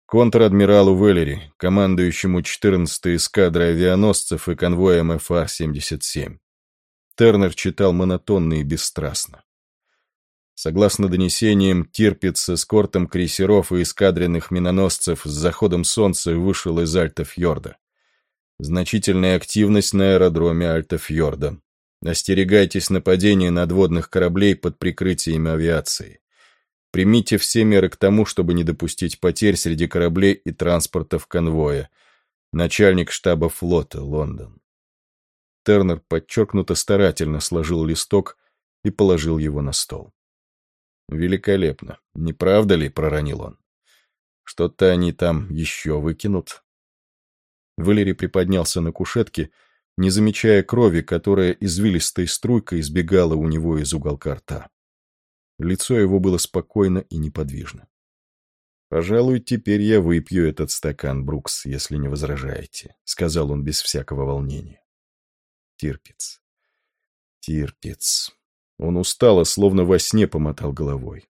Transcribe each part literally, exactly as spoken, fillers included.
Контр-адмиралу Веллери, командующему четырнадцатой эскадрой авианосцев и конвоем эф ар семьдесят семь. Тернер читал монотонно и бесстрастно. Согласно донесениям, Тирпиц с эскортом крейсеров и эскадренных миноносцев с заходом солнца вышел из Альта-Фьорда. Значительная активность на аэродроме Альта-Фьорда. Остерегайтесь нападения надводных кораблей под прикрытием авиации. Примите все меры к тому, чтобы не допустить потерь среди кораблей и транспортов конвоя. Начальник штаба флота, Лондон. Тернер подчеркнуто старательно сложил листок и положил его на стол. «Великолепно. Не правда ли?» — проронил он. «Что-то они там еще выкинут». Валери приподнялся на кушетке, не замечая крови, которая извилистой струйкой избегала у него из уголка рта. Лицо его было спокойно и неподвижно. «Пожалуй, теперь я выпью этот стакан, Брукс, если не возражаете», — сказал он без всякого волнения. Тирпиц. Тирпиц. Он устало, словно во сне помотал головой.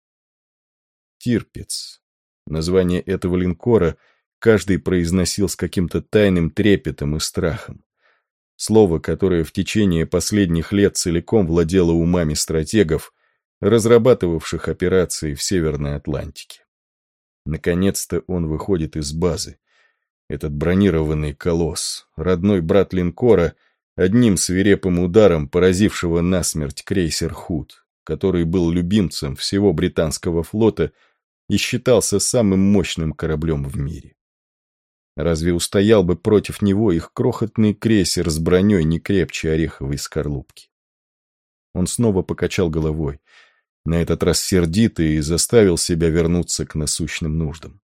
Тирпиц. Название этого линкора каждый произносил с каким-то тайным трепетом и страхом. Слово, которое в течение последних лет целиком владело умами стратегов, разрабатывавших операции в Северной Атлантике. Наконец-то он выходит из базы. Этот бронированный колосс, родной брат линкора, одним свирепым ударом поразившего насмерть крейсер «Худ», который был любимцем всего британского флота и считался самым мощным кораблем в мире. Разве устоял бы против него их крохотный крейсер с броней не крепче ореховой скорлупки? Он снова покачал головой, на этот раз сердито, и заставил себя вернуться к насущным нуждам.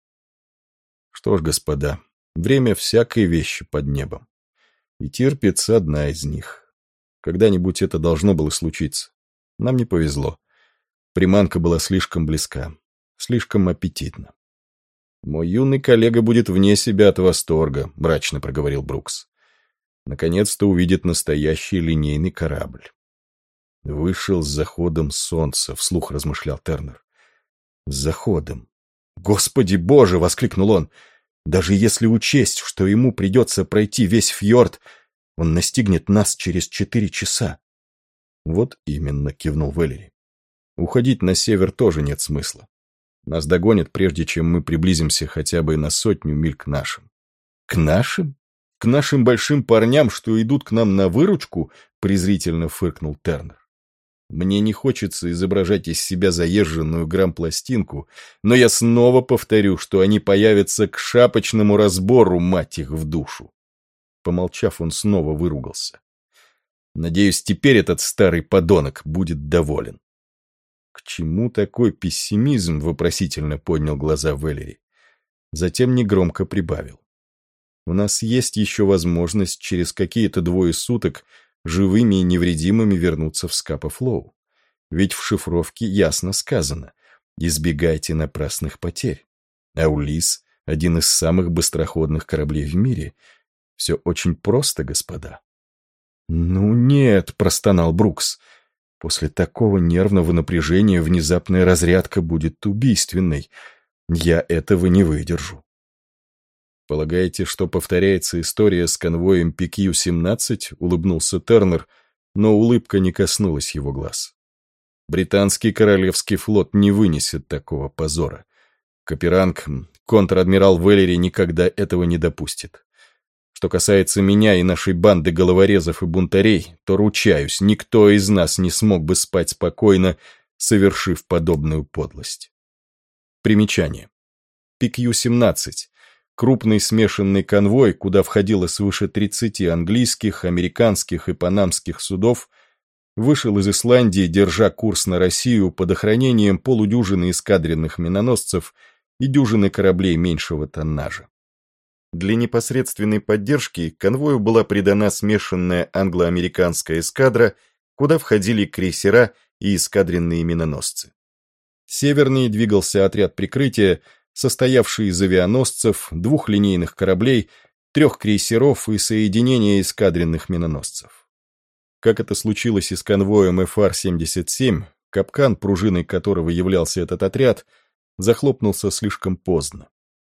Что ж, господа, время всякой вещи под небом. И Тирпиц одна из них. Когда-нибудь это должно было случиться. Нам не повезло. Приманка была слишком близка, слишком аппетитна. «Мой юный коллега будет вне себя от восторга», — мрачно проговорил Брукс. «Наконец-то увидит настоящий линейный корабль». «Вышел с заходом солнца», — вслух размышлял Тернер. «С заходом. Господи боже!» — воскликнул он. «Даже если учесть, что ему придется пройти весь фьорд, он настигнет нас через четыре часа». «Вот именно», — кивнул Веллери. «Уходить на север тоже нет смысла. Нас догонят, прежде чем мы приблизимся хотя бы на сотню миль к нашим». «К нашим? К нашим большим парням, что идут к нам на выручку?» — презрительно фыркнул Тернер. «Мне не хочется изображать из себя заезженную грампластинку, но я снова повторю, что они появятся к шапочному разбору, мать их в душу». Помолчав, он снова выругался. «Надеюсь, теперь этот старый подонок будет доволен». «К чему такой пессимизм?» — вопросительно поднял глаза Веллери. Затем негромко прибавил. «У нас есть еще возможность через какие-то двое суток живыми и невредимыми вернуться в Скапа-Флоу. Ведь в шифровке ясно сказано: избегайте напрасных потерь. А Улисс — один из самых быстроходных кораблей в мире. Все очень просто, господа». «Ну нет», — простонал Брукс. «После такого нервного напряжения внезапная разрядка будет убийственной. Я этого не выдержу». «Полагаете, что повторяется история с конвоем пи кью семнадцать?» — улыбнулся Тернер, но улыбка не коснулась его глаз. «Британский королевский флот не вынесет такого позора. Каперанг, контр-адмирал Веллери никогда этого не допустит. Что касается меня и нашей банды головорезов и бунтарей, то, ручаюсь, никто из нас не смог бы спать спокойно, совершив подобную подлость». Примечание. пи кью семнадцать. Крупный смешанный конвой, куда входило свыше тридцати английских, американских и панамских судов, вышел из Исландии, держа курс на Россию под охранением полудюжины эскадренных миноносцев и дюжины кораблей меньшего тоннажа. Для непосредственной поддержки конвою была придана смешанная англо-американская эскадра, куда входили крейсера и эскадренные миноносцы. Севернее двигался отряд прикрытия, состоявший из авианосцев, двух линейных кораблей, трех крейсеров и соединения эскадренных миноносцев. Как это случилось и с конвоем эф ар семьдесят семь, капкан, пружиной которого являлся этот отряд, захлопнулся слишком поздно.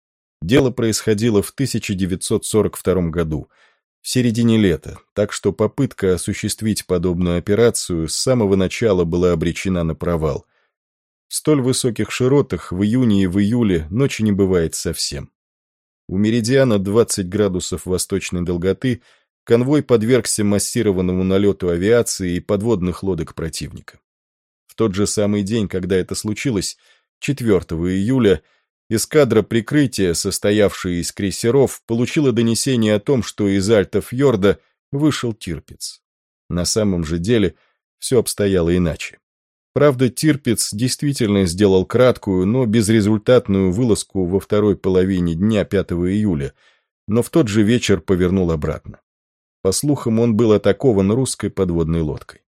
Дело происходило в тысяча девятьсот сорок втором году, в середине лета, так что попытка осуществить подобную операцию с самого начала была обречена на провал. В столь высоких широтах в июне и в июле ночи не бывает совсем. У меридиана двадцать градусов восточной долготы конвой подвергся массированному налету авиации и подводных лодок противника. В тот же самый день, когда это случилось, четвёртого июля, эскадра прикрытия, состоявшая из крейсеров, получила донесение о том, что из Альта-фьорда вышел Тирпиц. На самом же деле все обстояло иначе. Правда, Тирпиц действительно сделал краткую, но безрезультатную вылазку во второй половине дня пятого июля, но в тот же вечер повернул обратно. По слухам, он был атакован русской подводной лодкой.